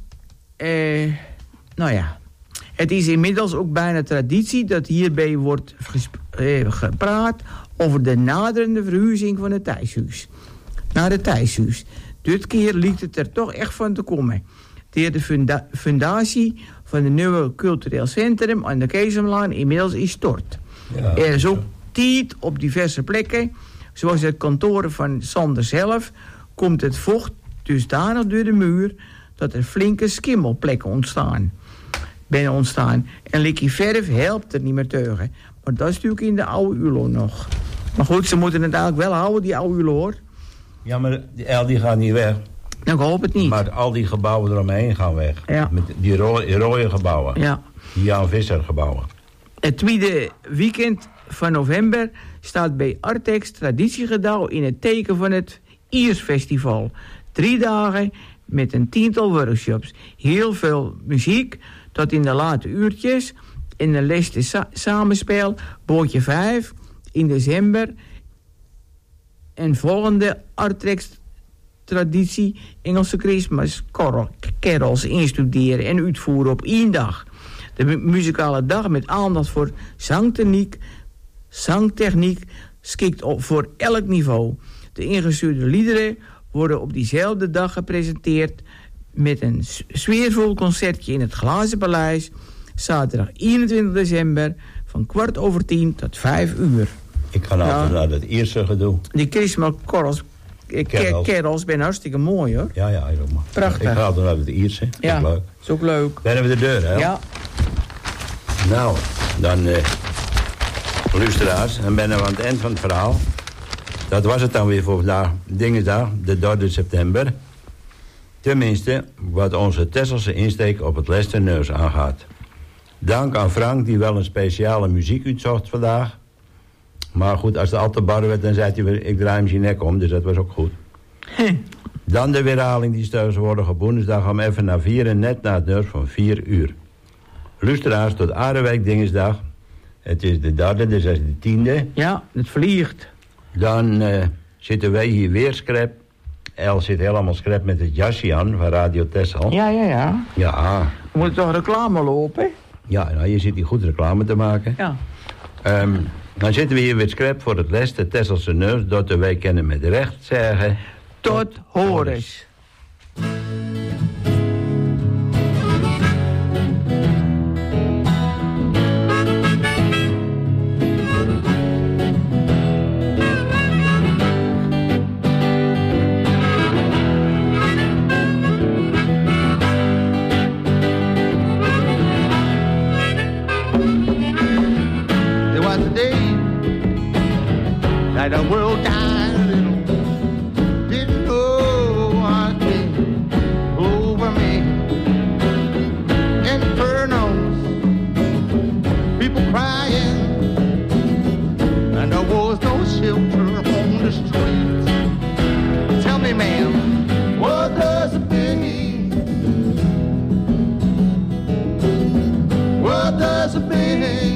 Het is inmiddels ook bijna traditie dat hierbij wordt gepraat over de naderende verhuizing van het thuishuis. Naar het thuishuis. Dit keer lijkt het er toch echt van te komen. De fundatie van het nieuwe cultureel centrum aan de Keesomlaan inmiddels is stort. Ja, er is ook tijd op diverse plekken, zoals het kantoren van Sander zelf, komt het vocht dusdanig door de muur dat er flinke skimmelplekken ontstaan. En likkie verf helpt er niet meer tegen. Maar dat is natuurlijk in de oude ULO nog. Maar goed, ze moeten het eigenlijk wel houden, die oude ULO, hoor.
Ja, maar die gaat niet weg.
Nou, ik hoop het niet.
Maar al die gebouwen eromheen gaan weg.
Ja.
Met die rode gebouwen.
Ja.
Die Jan Visser gebouwen.
Het tweede weekend van november staat bij Artex Traditiegedag in het teken van het Iersfestival. 3 dagen met een 10-tal workshops. Heel veel muziek tot in de late uurtjes. En een les samenspel, bootje 5 in december. En volgende Artex traditie Engelse Christmas carols instuderen en uitvoeren op 1 dag. De muzikale dag met aandacht voor zangtechniek schikt op voor elk niveau. De ingestuurde liederen worden op diezelfde dag gepresenteerd met een sfeervol concertje in het Glazen Paleis, zaterdag 21 december van 10:15 tot 5 uur.
Ik ga altijd naar het Ierse gedoe.
Die Christmas carols zijn hartstikke mooi, hoor.
Ja, ik ook maar.
Prachtig.
Ik ga altijd naar het Ierse.
Ja,
is leuk.
Is ook leuk.
Dan hebben we de deur, hè?
Ja.
Nou, dan luisteraars, dan ben we aan het eind van het verhaal. Dat was het dan weer voor vandaag, Dingendag, de 3 september. Tenminste, wat onze Tesselse insteek op het Lesterneus aangaat. Dank aan Frank, die wel een speciale muziek uitzocht vandaag. Maar goed, als het al te bar werd, dan zei hij weer, ik draai hem zijn nek om, dus dat was ook goed. Dan de weerhaling die steeds worden op woensdag om even naar 4 en net na het nieuws van 4 uur. Luisteraars, tot Aardewerk Dingesdag. Het is de 3e, dus dat is de 10e.
Ja, het vliegt.
Dan zitten wij hier weer scrap. El zit helemaal scrap met het jasje aan van Radio Texel.
Ja.
Ja.
We moeten toch reclame lopen?
Ja, nou, je zit hier goed reclame te maken.
Ja.
Dan zitten we hier weer scrap voor het les. De Tesselse neus, dat wij kennen met recht zeggen.
Tot horens.
The world died a little, didn't know what came over me. Infernos, people crying, and there was no shelter on the streets. Tell me, ma'am, what does it mean? What does it mean?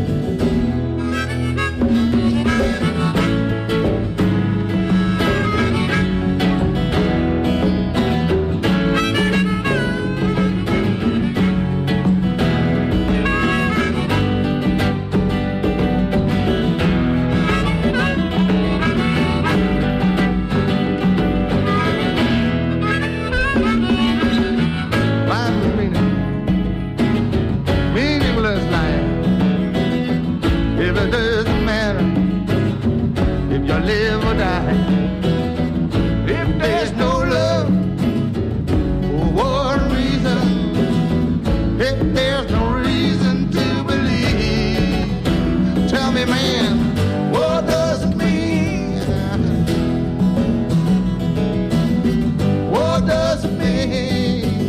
Live or die. If there's no love, for what reason? If there's no reason to believe, tell me, man, what does it mean? What does it mean?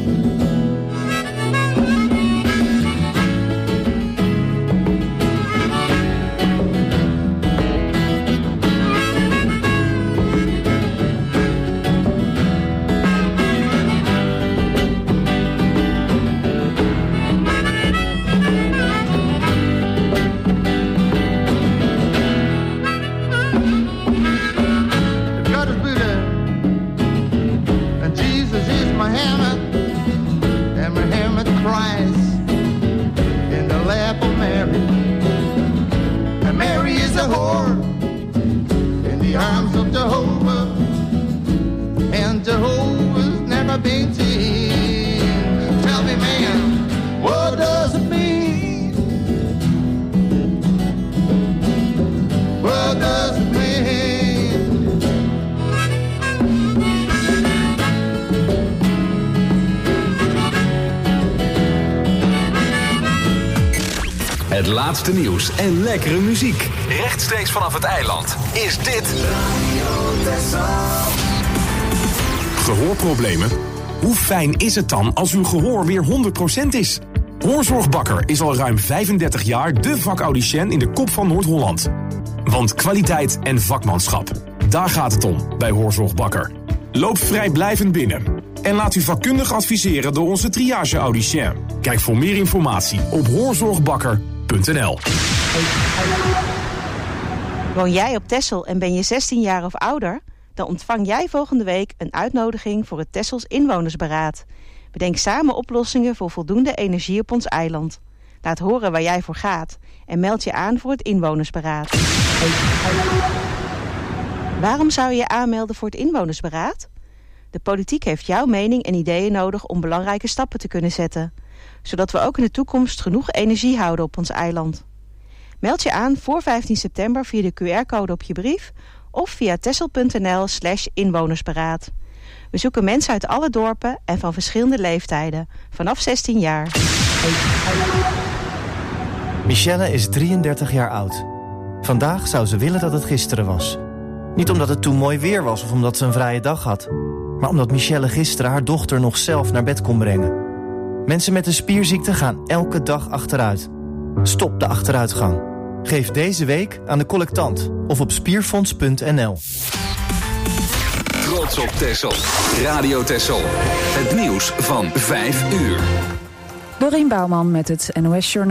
Jehovah's never been seen. Tell me, man, what does it mean? What does it mean?
Het laatste nieuws en lekkere muziek. Rechtstreeks vanaf het eiland is dit Radio Texel.
Gehoorproblemen? Hoe fijn is het dan als uw gehoor weer 100% is? Hoorzorg Bakker is al ruim 35 jaar de vakaudiënt in de kop van Noord-Holland. Want kwaliteit en vakmanschap, daar gaat het om bij Hoorzorg Bakker. Loop vrijblijvend binnen en laat u vakkundig adviseren door onze triage-audicien. Kijk voor meer informatie op hoorzorgbakker.nl.
Woon jij op Texel en ben je 16 jaar of ouder? Dan ontvang jij volgende week een uitnodiging voor het Texels Inwonersberaad. Bedenk samen oplossingen voor voldoende energie op ons eiland. Laat horen waar jij voor gaat en meld je aan voor het Inwonersberaad. Waarom zou je je aanmelden voor het Inwonersberaad? De politiek heeft jouw mening en ideeën nodig om belangrijke stappen te kunnen zetten. Zodat we ook in de toekomst genoeg energie houden op ons eiland. Meld je aan voor 15 september via de QR-code op je brief of via texel.nl/inwonersberaad. We zoeken mensen uit alle dorpen en van verschillende leeftijden, vanaf 16 jaar.
Michelle is 33 jaar oud. Vandaag zou ze willen dat het gisteren was. Niet omdat het toen mooi weer was of omdat ze een vrije dag had, maar omdat Michelle gisteren haar dochter nog zelf naar bed kon brengen. Mensen met een spierziekte gaan elke dag achteruit. Stop de achteruitgang. Geef deze week aan de collectant of op spierfonds.nl.
Trots op Texel. Radio Texel. Het nieuws van 5 uur.
Dorien Bouwman met het NOS Journaal.